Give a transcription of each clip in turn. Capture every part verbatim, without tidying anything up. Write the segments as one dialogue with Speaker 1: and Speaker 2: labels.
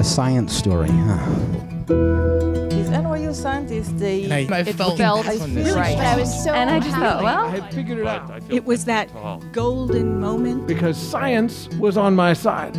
Speaker 1: science story, huh?
Speaker 2: These N Y U scientists, they...
Speaker 3: And I, I
Speaker 2: it
Speaker 3: felt,
Speaker 2: felt
Speaker 3: on
Speaker 2: really
Speaker 3: this.
Speaker 2: right.
Speaker 4: But I was so
Speaker 2: And I just thought,
Speaker 4: happy.
Speaker 2: well,
Speaker 5: I had figured it out
Speaker 6: It was that golden moment.
Speaker 5: because science was on my side.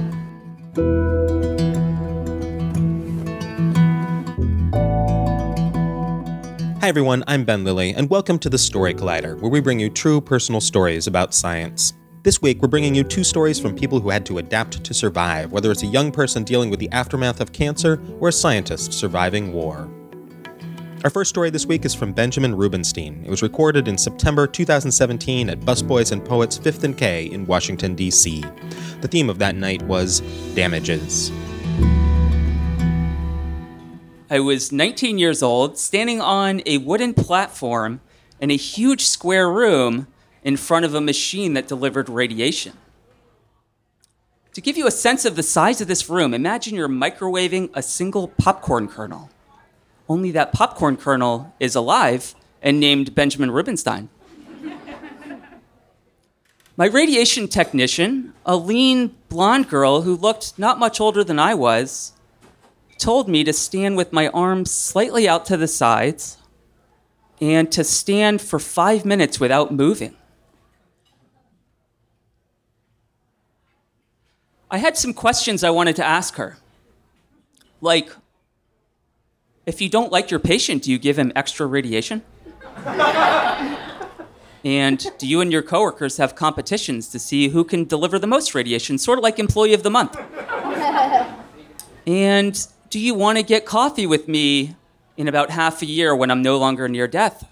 Speaker 7: Hi everyone, I'm Ben Lilly, and welcome to the Story Collider, where we bring you true personal stories about science. This week, we're bringing you two stories from people who had to adapt to survive, whether it's a young person dealing with the aftermath of cancer or a scientist surviving war. Our first story this week is from Benjamin Rubenstein. It was recorded in September two thousand seventeen at Busboys and Poets fifth and K in Washington, D C. The theme of that night was damages.
Speaker 8: I was nineteen years old, standing on a wooden platform in a huge square room in front of a machine that delivered radiation. To give you a sense of the size of this room, imagine you're microwaving a single popcorn kernel. Only that popcorn kernel is alive and named Benjamin Rubenstein. My radiation technician, a lean blonde girl who looked not much older than I was, told me to stand with my arms slightly out to the sides and to stand for five minutes without moving. I had some questions I wanted to ask her. Like, if you don't like your patient, do you give him extra radiation? And do you and your coworkers have competitions to see who can deliver the most radiation, sort of like Employee of the Month? And do you want to get coffee with me in about half a year when I'm no longer near death?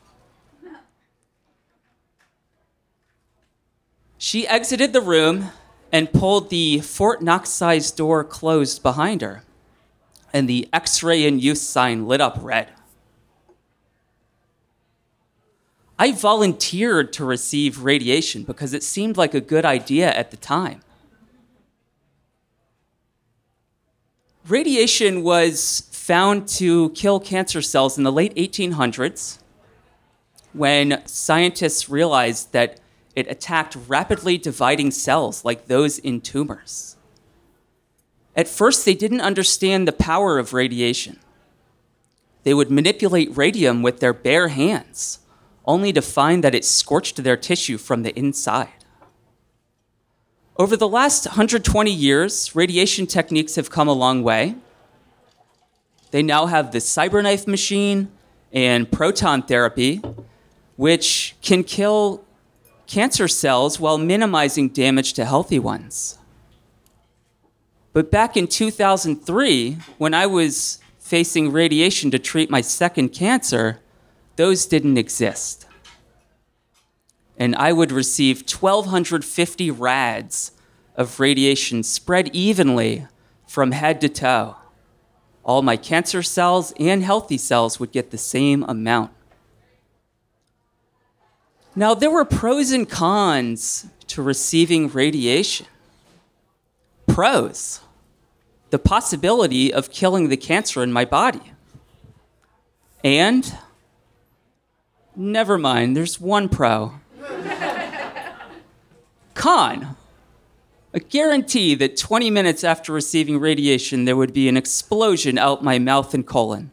Speaker 8: She exited the room and pulled the Fort Knox-sized door closed behind her, and the X-ray in use sign lit up red. I volunteered to receive radiation because it seemed like a good idea at the time. Radiation was found to kill cancer cells in the late eighteen hundreds when scientists realized that it attacked rapidly dividing cells like those in tumors. At first, they didn't understand the power of radiation. They would manipulate radium with their bare hands, only to find that it scorched their tissue from the inside. Over the last one hundred twenty years, radiation techniques have come a long way. They now have the CyberKnife machine and proton therapy, which can kill cancer cells while minimizing damage to healthy ones. But back in two thousand three, when I was facing radiation to treat my second cancer, those didn't exist. And I would receive twelve fifty rads of radiation spread evenly from head to toe. All my cancer cells and healthy cells would get the same amount. Now, there were pros and cons to receiving radiation. Pros: the possibility of killing the cancer in my body. And, never mind, there's one pro. Con: a guarantee that twenty minutes after receiving radiation, there would be an explosion out my mouth and colon.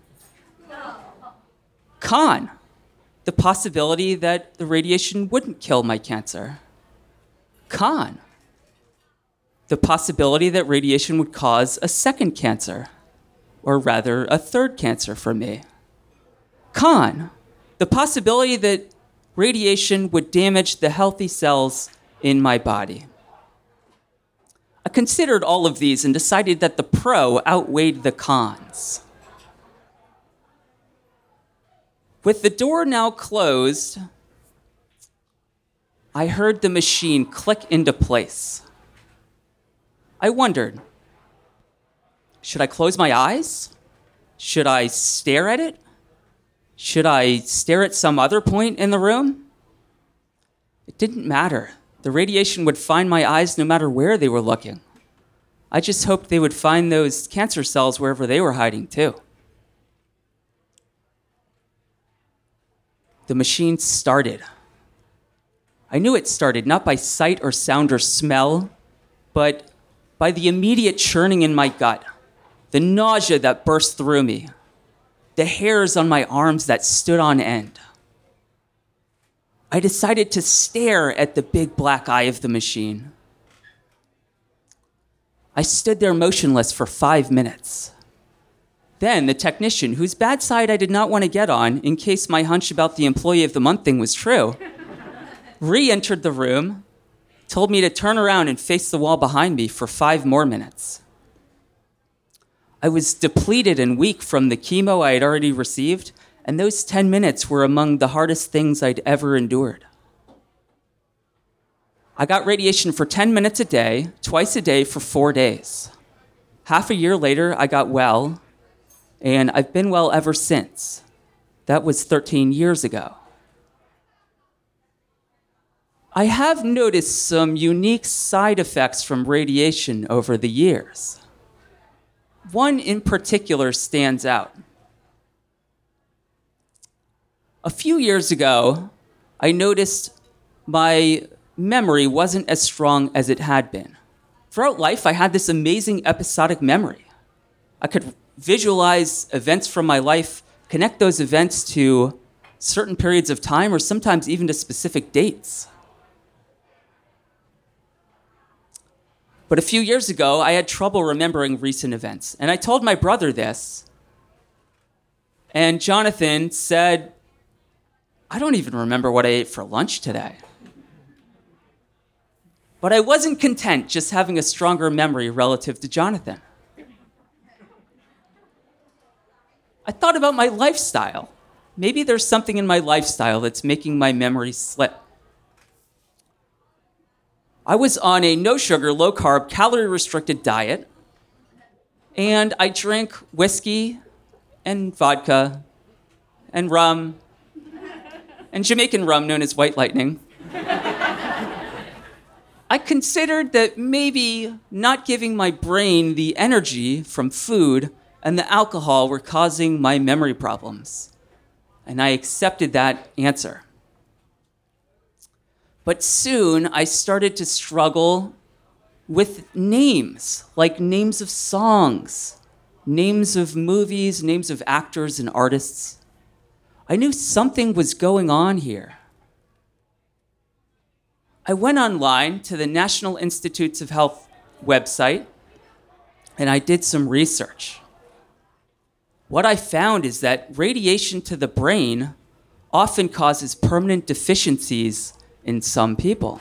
Speaker 8: Con: the possibility that the radiation wouldn't kill my cancer. Con: the possibility that radiation would cause a second cancer, or rather a third cancer for me. Con: the possibility that radiation would damage the healthy cells in my body. I considered all of these and decided that the pro outweighed the cons. With the door now closed, I heard the machine click into place. I wondered, should I close my eyes? Should I stare at it? Should I stare at some other point in the room? It didn't matter. The radiation would find my eyes no matter where they were looking. I just hoped they would find those cancer cells wherever they were hiding too. The machine started. I knew it started not by sight or sound or smell, but by the immediate churning in my gut, the nausea that burst through me, the hairs on my arms that stood on end. I decided to stare at the big black eye of the machine. I stood there motionless for five minutes. Then the technician, whose bad side I did not want to get on in case my hunch about the employee of the month thing was true, re-entered the room, told me to turn around and face the wall behind me for five more minutes. I was depleted and weak from the chemo I had already received, and those ten minutes were among the hardest things I'd ever endured. I got radiation for ten minutes a day, twice a day for four days. Half a year later, I got well, and I've been well ever since. That was thirteen years ago. I have noticed some unique side effects from radiation over the years. One in particular stands out. A few years ago, I noticed my memory wasn't as strong as it had been. Throughout life, I had this amazing episodic memory. I could visualize events from my life, connect those events to certain periods of time, or sometimes even to specific dates. But a few years ago, I had trouble remembering recent events, and I told my brother this, and Jonathan said, I don't even remember what I ate for lunch today. But I wasn't content just having a stronger memory relative to Jonathan. I thought about my lifestyle. Maybe there's something in my lifestyle that's making my memory slip. I was on a no-sugar, low-carb, calorie-restricted diet, and I drank whiskey and vodka and rum and Jamaican rum known as White Lightning. I considered that maybe not giving my brain the energy from food and the alcohol were causing my memory problems. And I accepted that answer. But soon I started to struggle with names, like names of songs, names of movies, names of actors and artists. I knew something was going on here. I went online to the National Institutes of Health website, and I did some research. What I found is that radiation to the brain often causes permanent deficiencies in some people.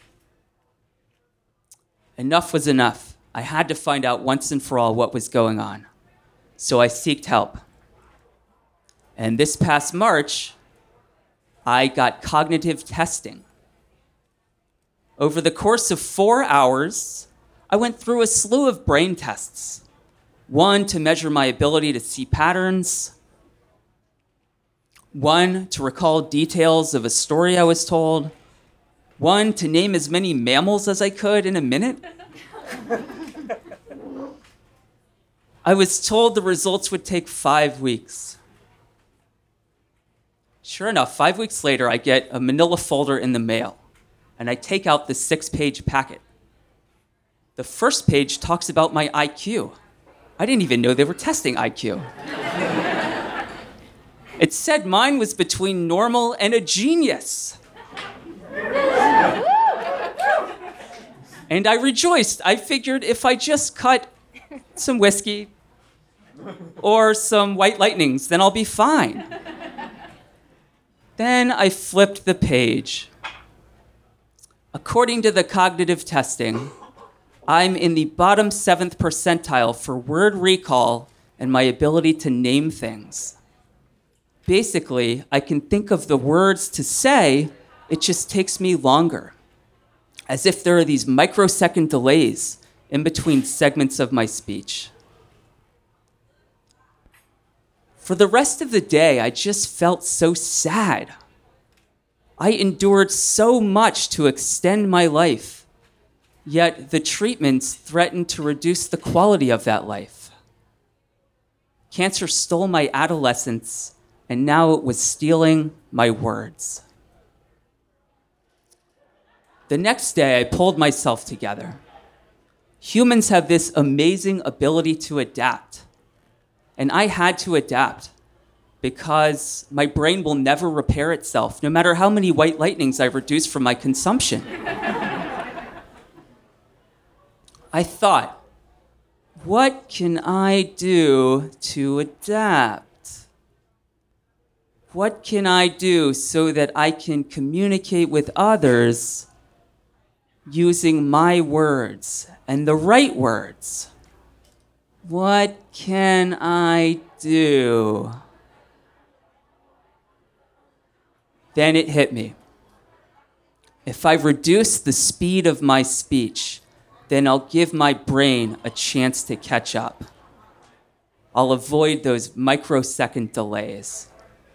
Speaker 8: Enough was enough. I had to find out once and for all what was going on. So I sought help. And this past March, I got cognitive testing. Over the course of four hours, I went through a slew of brain tests. One to measure my ability to see patterns. One to recall details of a story I was told. One to name as many mammals as I could in a minute. I was told the results would take five weeks. Sure enough, five weeks later, I get a manila folder in the mail, and I take out the six-page packet. The first page talks about my I Q. I didn't even know they were testing I Q. It said mine was between normal and a genius. And I rejoiced. I figured if I just cut some whiskey or some White Lightnings, then I'll be fine. Then I flipped the page. According to the cognitive testing, I'm in the bottom seventh percentile for word recall and my ability to name things. Basically, I can think of the words to say, it just takes me longer. As if there are these microsecond delays in between segments of my speech. For the rest of the day, I just felt so sad. I endured so much to extend my life, yet the treatments threatened to reduce the quality of that life. Cancer stole my adolescence, and now it was stealing my words. The next day, I pulled myself together. Humans have this amazing ability to adapt. And I had to adapt because my brain will never repair itself, no matter how many white lightnings I reduce from my consumption. I thought, what can I do to adapt? What can I do so that I can communicate with others using my words and the right words? What can I do? Then it hit me. If I reduce the speed of my speech, then I'll give my brain a chance to catch up. I'll avoid those microsecond delays.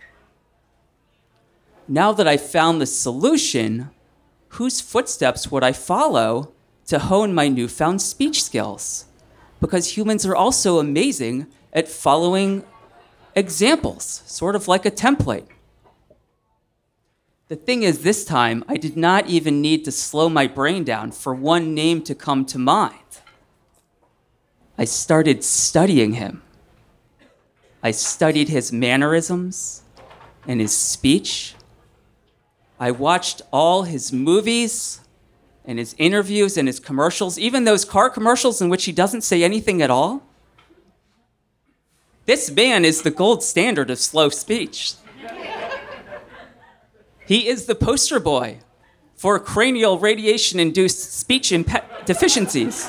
Speaker 8: Now that I've found the solution, whose footsteps would I follow to hone my newfound speech skills? Because humans are also amazing at following examples, sort of like a template. The thing is, this time, I did not even need to slow my brain down for one name to come to mind. I started studying him. I studied his mannerisms and his speech. I watched all his movies and his interviews and his commercials, even those car commercials in which he doesn't say anything at all. This man is the gold standard of slow speech. He is the poster boy for cranial radiation-induced speech impe- deficiencies.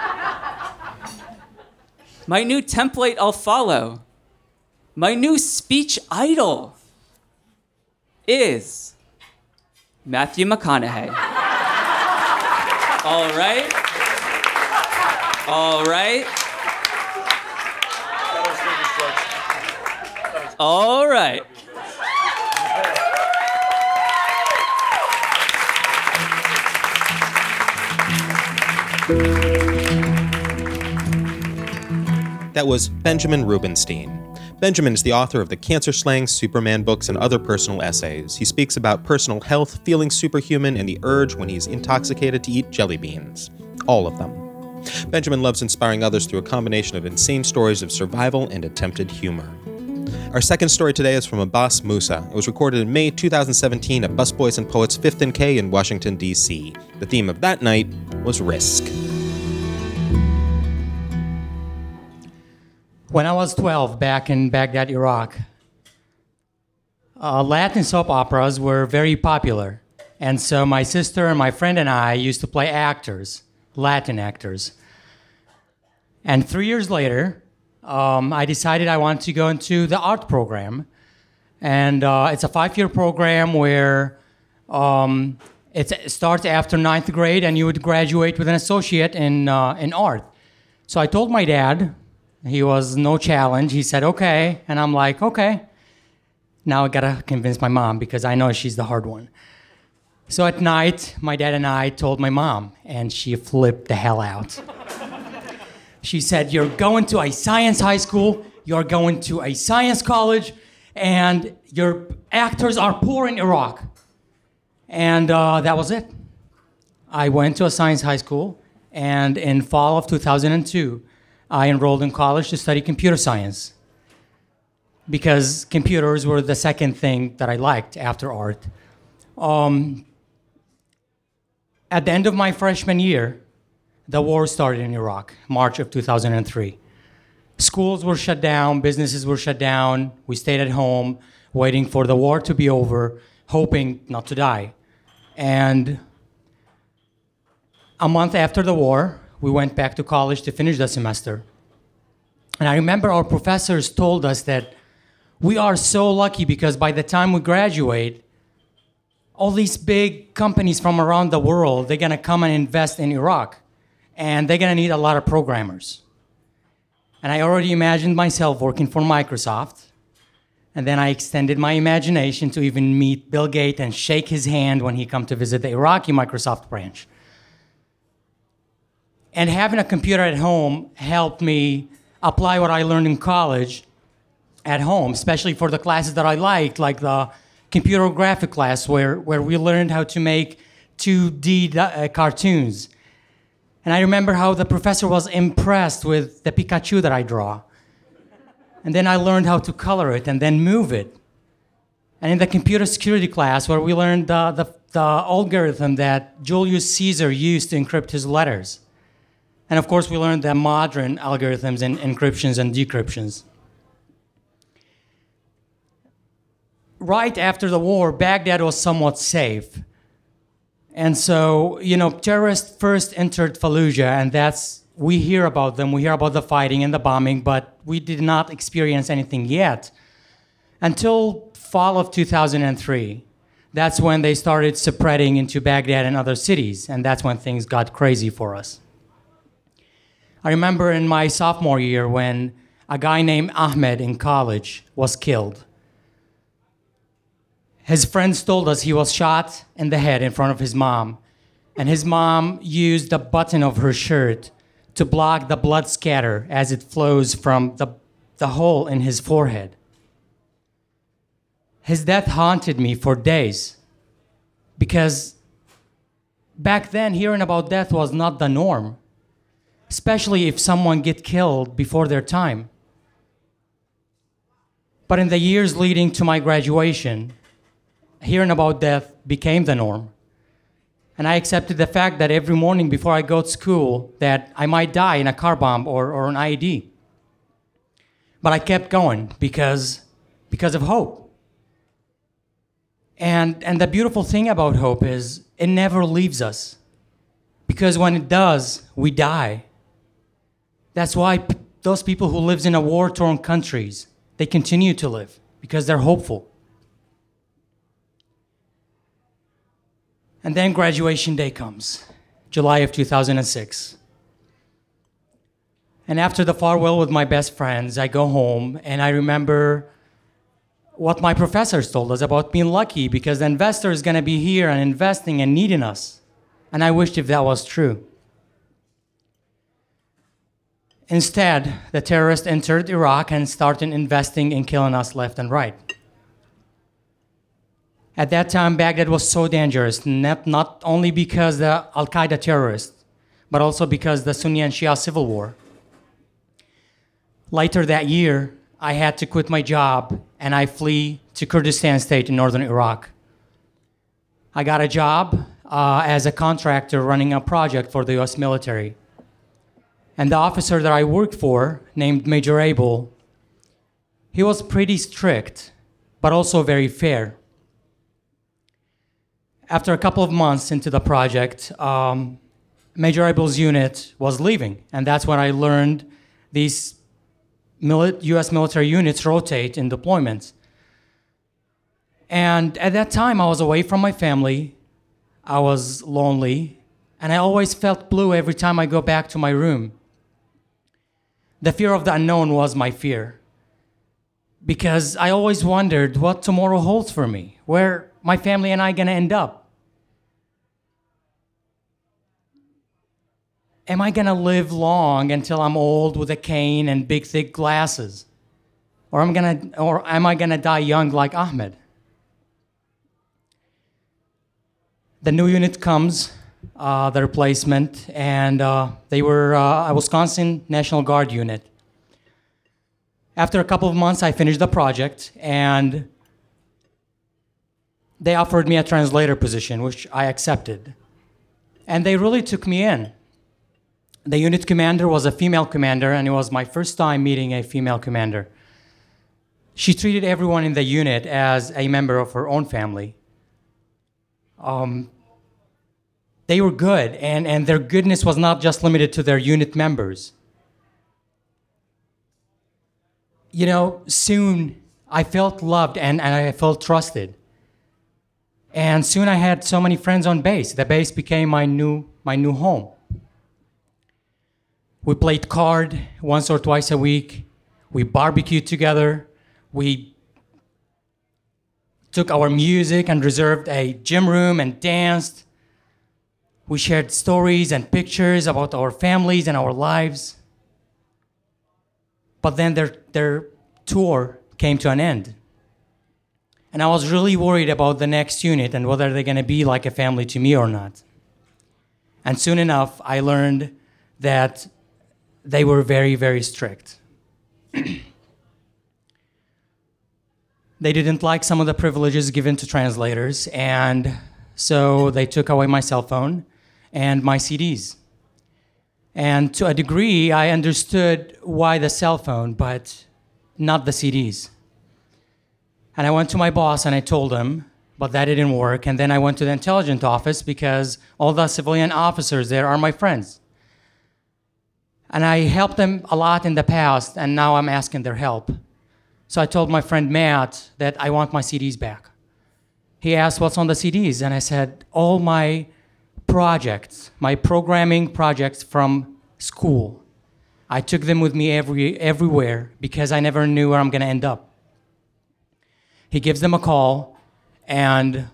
Speaker 8: My new template I'll follow, my new speech idol is Matthew McConaughey. All right. All right. All right.
Speaker 7: That was Benjamin Rubenstein. Benjamin is the author of the Cancer Slaying Superman books and other personal essays. He speaks about personal health, feeling superhuman, and the urge when he's intoxicated to eat jelly beans. All of them. Benjamin loves inspiring others through a combination of insane stories of survival and attempted humor. Our second story today is from Abbas Musa. It was recorded in May two thousand seventeen at Busboys and Poets fifth and K in Washington, D C. The theme of that night was risk.
Speaker 1: When I was twelve, back in Baghdad, Iraq, uh, Latin soap operas were very popular. And so my sister and my friend and I used to play actors, Latin actors. And three years later, um, I decided I wanted to go into the art program. And uh, it's a five-year program where um, it's, it starts after ninth grade, and you would graduate with an associate in, uh, in art. So I told my dad. He was no challenge. He said, okay. And I'm like, okay. Now I gotta convince my mom because I know she's the hard one. So at night, my dad and I told my mom, and she flipped the hell out. She said, you're going to a science high school, you're going to a science college, and your actors are poor in Iraq. And uh, that was it. I went to a science high school, and in fall of two thousand two, I enrolled in college to study computer science because computers were the second thing that I liked after art. Um, at the end of my freshman year, the war started in Iraq, March of two thousand three. Schools were shut down, businesses were shut down. We stayed at home, waiting for the war to be over, hoping not to die. And a month after the war, we went back to college to finish the semester. And I remember our professors told us that we are so lucky because by the time we graduate, all these big companies from around the world, they're gonna come and invest in Iraq. And they're gonna need a lot of programmers. And I already imagined myself working for Microsoft. And then I extended my imagination to even meet Bill Gates and shake his hand when he come to visit the Iraqi Microsoft branch. And having a computer at home helped me apply what I learned in college at home, especially for the classes that I liked, like the computer graphic class where, where we learned how to make two D uh, cartoons. And I remember how the professor was impressed with the Pikachu that I draw. And then I learned how to color it and then move it. And in the computer security class, where we learned the, the, the algorithm that Julius Caesar used to encrypt his letters. And of course, we learned the modern algorithms and encryptions and decryptions. Right after the war, Baghdad was somewhat safe. And so, you know, terrorists first entered Fallujah, and that's, we hear about them, we hear about the fighting and the bombing, but we did not experience anything yet. Until fall of two thousand three, that's when they started spreading into Baghdad and other cities, and that's when things got crazy for us. I remember in my sophomore year when a guy named Ahmed in college was killed. His friends told us he was shot in the head in front of his mom, and his mom used the button of her shirt to block the blood scatter as it flows from the, the hole in his forehead. His death haunted me for days because back then hearing about death was not the norm, especially if someone get killed before their time. But in the years leading to my graduation, hearing about death became the norm. And I accepted the fact that every morning before I go to school that I might die in a car bomb or, or an I E D. But I kept going because, because of hope. And, and the beautiful thing about hope is it never leaves us. Because when it does, we die. That's why p- those people who live in a war-torn countries, they continue to live because they're hopeful. And then graduation day comes, July of two thousand six. And after the farewell with my best friends, I go home and I remember what my professors told us about being lucky because the investor is going to be here and investing and needing us. And I wished if that was true. Instead, the terrorists entered Iraq and started investing in killing us left and right. At that time, Baghdad was so dangerous, not, not only because the Al-Qaeda terrorists, but also because the Sunni and Shia civil war. Later that year, I had to quit my job and I flee to Kurdistan state in northern Iraq. I got a job uh, as a contractor running a project for the U S military. And the officer that I worked for, named Major Abel, he was pretty strict, but also very fair. After a couple of months into the project, um, Major Abel's unit was leaving, and that's when I learned these mili- U S military units rotate in deployments. And at that time, I was away from my family, I was lonely, and I always felt blue every time I go back to my room. The fear of the unknown was my fear, because I always wondered what tomorrow holds for me, where my family and I gonna end up. Am I gonna live long until I'm old with a cane and big thick glasses? Or am I gonna, or am I gonna die young like Ahmed? The new unit comes, uh, the replacement, and uh, they were uh, a Wisconsin National Guard unit. After a couple of months, I finished the project, and they offered me a translator position, which I accepted. And they really took me in. The unit commander was a female commander, and it was my first time meeting a female commander. She treated everyone in the unit as a member of her own family. Um, they were good, and, and their goodness was not just limited to their unit members. You know, soon I felt loved and, and I felt trusted. And soon I had so many friends on base. The base became my new, my new home. We played card once or twice a week. We barbecued together. We took our music and reserved a gym room and danced. We shared stories and pictures about our families and our lives. But then their, their tour came to an end. And I was really worried about the next unit and whether they're going to be like a family to me or not. And soon enough, I learned that they were very, very strict. They didn't like some of the privileges given to translators, and so they took away my cell phone and my C Ds. And to a degree, I understood why the cell phone, but not the C Ds. And I went to my boss and I told him, but that didn't work. And then I went to the intelligence office because all the civilian officers there are my friends. And I helped them a lot in the past, and now I'm asking their help. So I told my friend Matt that I want my C Ds back. He asked what's on the C Ds, and I said, all my projects, my programming projects from school. I took them with me every, everywhere because I never knew where I'm gonna end up. He gives them a call, and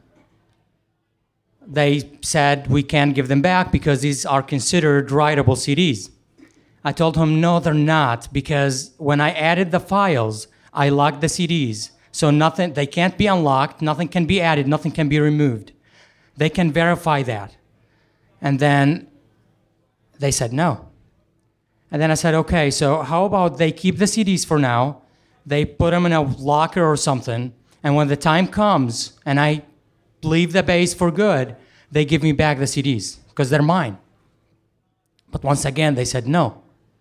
Speaker 1: they said we can't give them back because these are considered writable C Ds. I told him, no, they're not, because when I added the files, I locked the C Ds. So nothing, they can't be unlocked, nothing can be added, nothing can be removed. They can verify that. And then they said no. And then I said, okay, so how about they keep the C Ds for now, they put them in a locker or something, and when the time comes and I leave the base for good, they give me back the C Ds, because they're mine. But once again, they said no.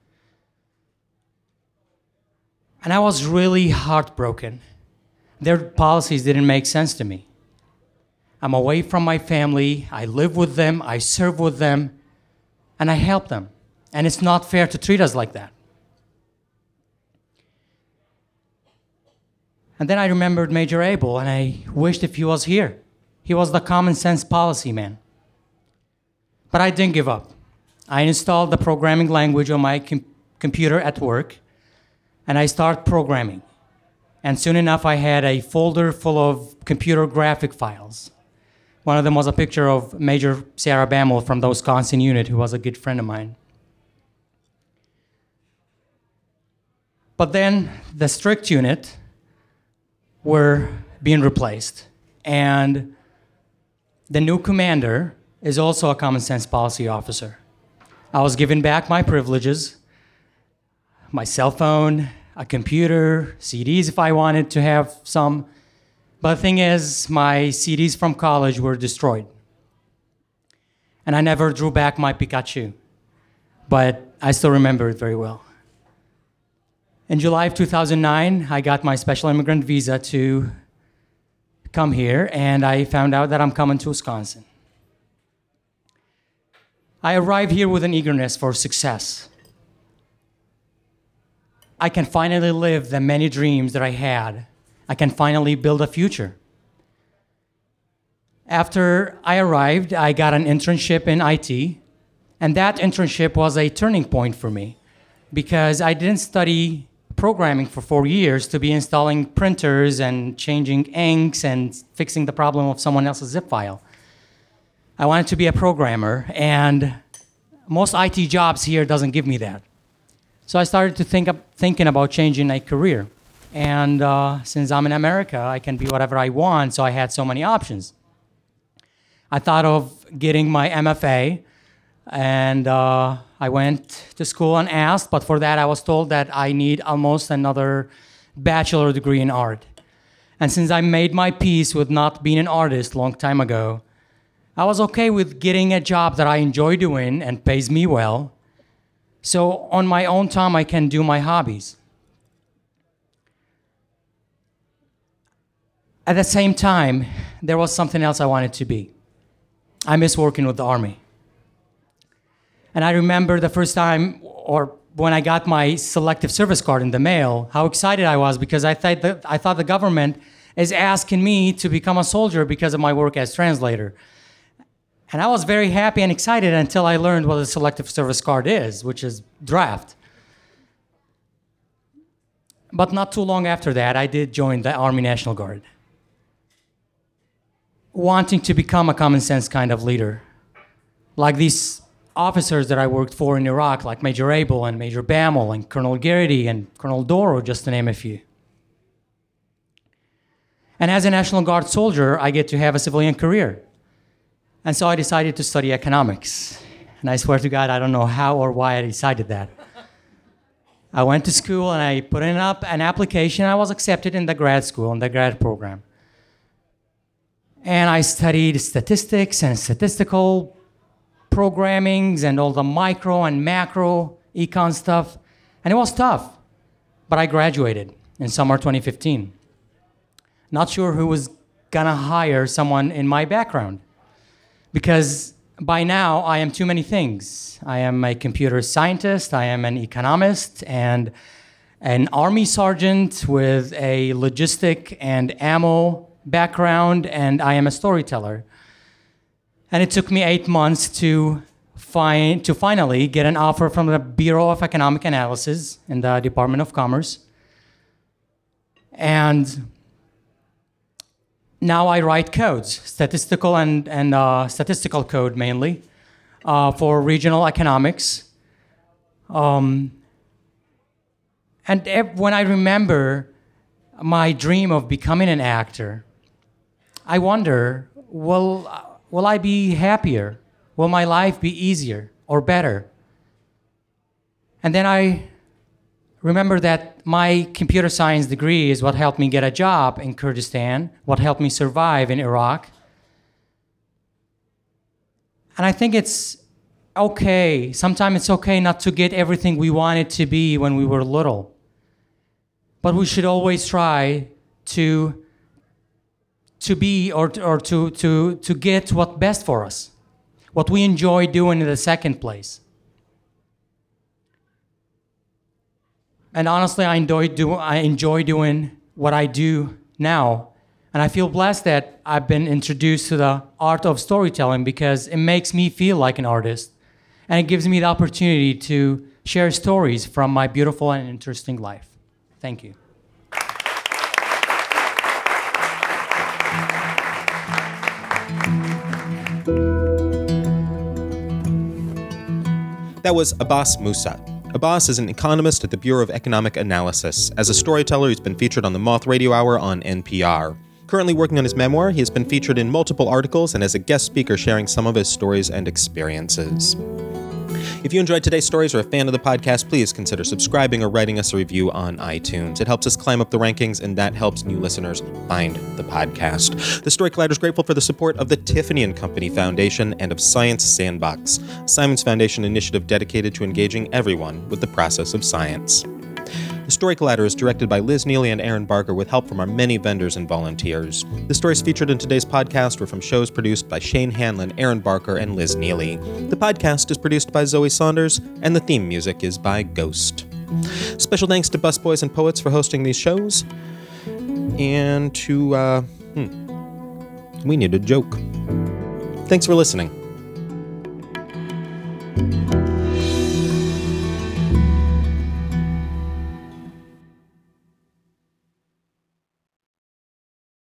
Speaker 1: And I was really heartbroken. Their policies didn't make sense to me. I'm away from my family, I live with them, I serve with them, and I help them. And it's not fair to treat us like that. And then I remembered Major Abel, and I wished if he was here. He was the common sense policy man. But I didn't give up. I installed the programming language on my com- computer at work, and I started programming. And soon enough, I had a folder full of computer graphic files. One of them was a picture of Major Sarah Bammel from the Wisconsin unit, who was a good friend of mine. But then the strict unit were being replaced. And the new commander is also a common sense policy officer. I was given back my privileges, my cell phone, a computer, C Ds if I wanted to have some. But the thing is, my C Ds from college were destroyed. And I never drew back my Pikachu, but I still remember it very well. In July of two thousand nine, I got my special immigrant visa to come here, and I found out that I'm coming to Wisconsin. I arrived here with an eagerness for success. I can finally live the many dreams that I had. I can finally build a future. After I arrived, I got an internship in I T, and that internship was a turning point for me because I didn't study programming for four years to be installing printers and changing inks and fixing the problem of someone else's zip file. I wanted to be a programmer, and most I T jobs here doesn't give me that. So I started to think of thinking about changing my career. And uh, since I'm in America, I can be whatever I want, so I had so many options. I thought of getting my M F A, and uh, I went to school and asked, but for that I was told that I need almost another bachelor degree in art. And since I made my peace with not being an artist a long time ago, I was okay with getting a job that I enjoy doing and pays me well. So on my own time, I can do my hobbies. At the same time, there was something else I wanted to be. I miss working with the Army. And I remember the first time, or when I got my selective service card in the mail, how excited I was because I thought that, I thought the government is asking me to become a soldier because of my work as translator. And I was very happy and excited until I learned what a selective service card is, which is draft. But not too long after that, I did join the Army National Guard, wanting to become a common sense kind of leader. Like these officers that I worked for in Iraq, like Major Abel and Major Bammel and Colonel Garrity and Colonel Doro, just to name a few. And as a National Guard soldier, I get to have a civilian career. And so I decided to study economics. And I swear to God, I don't know how or why I decided that. I went to school and I put in up an application. I was accepted in the grad school, in the grad program. And I studied statistics and statistical programmings and all the micro and macro econ stuff. And it was tough, but I graduated in summer twenty fifteen. Not sure who was gonna hire someone in my background, because by now I am too many things. I am a computer scientist, I am an economist, and an army sergeant with a logistic and ammo background, and I am a storyteller. And it took me eight months to find to finally get an offer from the Bureau of Economic Analysis in the Department of Commerce. And now I write codes, statistical and, and uh, statistical code mainly, uh, for regional economics. Um, and ev- when I remember my dream of becoming an actor, I wonder, will, will I be happier? Will my life be easier or better? And then I remember that my computer science degree is what helped me get a job in Kurdistan, what helped me survive in Iraq. And I think it's okay, sometimes it's okay not to get everything we wanted to be when we were little. But we should always try to, to be or, or to, to, to get what's best for us, what we enjoy doing in the second place. And honestly, I enjoy, do, I enjoy doing what I do now. And I feel blessed that I've been introduced to the art of storytelling because it makes me feel like an artist. And it gives me the opportunity to share stories from my beautiful and interesting life. Thank you.
Speaker 7: That was Abbas Musa. Abbas is an economist at the Bureau of Economic Analysis. As a storyteller, he's been featured on the Moth Radio Hour on N P R. Currently working on his memoir, he has been featured in multiple articles and as a guest speaker sharing some of his stories and experiences. If you enjoyed today's stories or are a fan of the podcast, please consider subscribing or writing us a review on iTunes. It helps us climb up the rankings, and that helps new listeners find the podcast. The Story Collider is grateful for the support of the Tiffany and Company Foundation and of Science Sandbox, Simons Foundation initiative dedicated to engaging everyone with the process of science. The Story Collider is directed by Liz Neely and Aaron Barker with help from our many vendors and volunteers. The stories featured in today's podcast were from shows produced by Shane Hanlon, Aaron Barker, and Liz Neely. The podcast is produced by Zoe Saunders, and the theme music is by Ghost. Special thanks to Busboys and Poets for hosting these shows. And to, uh, hmm, we need a joke. Thanks for listening.